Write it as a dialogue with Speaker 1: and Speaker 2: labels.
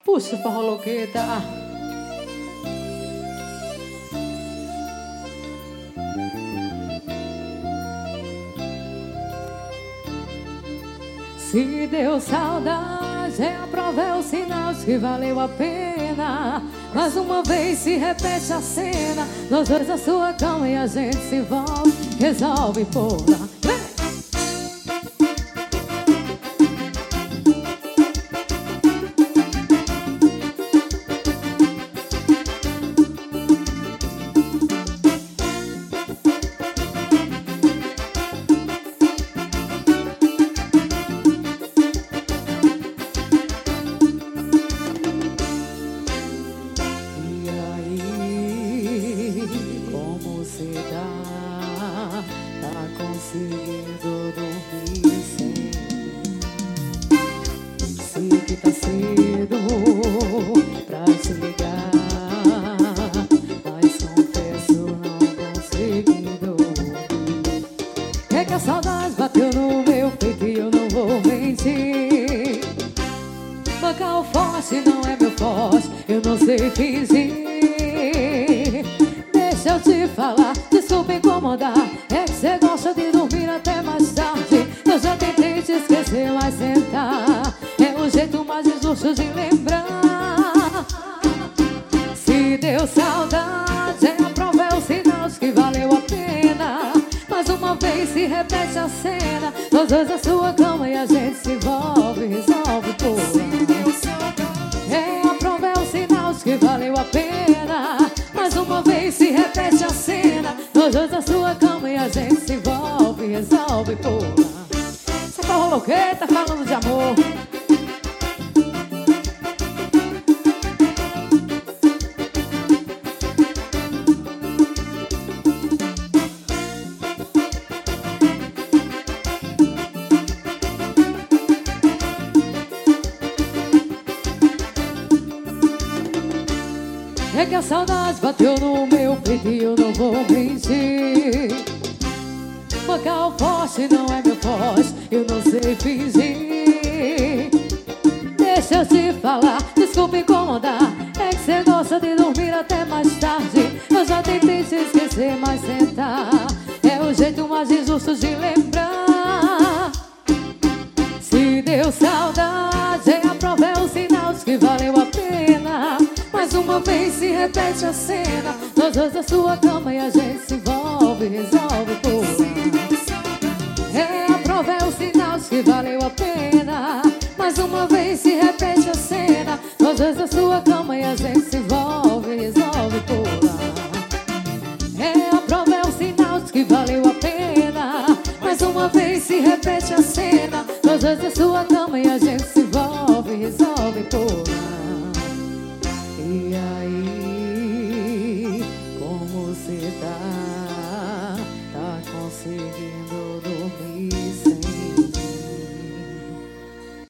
Speaker 1: Puxa, forró louqueta. Se deu saudade, aprovei os sinais que valeu a pena. Mais uma vez se repete a cena, nós dois na sua cama e a gente se envolve, resolve pôr-la. Tá conseguindo dormir sem? Sei que tá cedo pra te ligar, mas confesso não consegui dormir. É que a saudade bateu no meu peito e eu não vou mentir. Vocal forte não é meu forte, eu não sei fingir. Deixa eu te falar, desculpa incomodar, é que você gosta de dormir até mais tarde. Eu já tentei te esquecer, mas sentar é o jeito mais injusto de lembrar. Se deu saudade, aprovei os sinais que valeu a pena. Mais uma vez se repete a cena, nós dois na sua cama e a gente se envolve, resolve tudo. Aprovei os sinais que valeu a pena. Mais uma vez se repete a cena, nós dois na sua cama e a gente se envolve, resolve pula. Essa forró louqueta falando de amor. É que a saudade bateu no meu peito e eu não vou mentir. Vocal forte não é meu forte, eu não sei fingir. Deixa eu te falar, desculpa incomodar, é que você gosta de dormir até mais tarde. Eu já tentei te esquecer, mas sentar é o jeito mais injusto de lembrar. Se deu saudade, aprovei os sinais que valeu a pena. Mais uma vez se repete a cena, nós dois na sua cama e a gente se envolve, resolve pula. Aprovei os sinais que valeu a pena. Mais uma vez se repete a cena, nós dois na sua cama e a gente se envolve, resolve pula. Aprovei os sinais que valeu a pena. Mais uma vez se repete a cena, nós dois na sua cama e a gente se envolve, resolve pula. E aí, como você tá? Tá conseguindo dormir?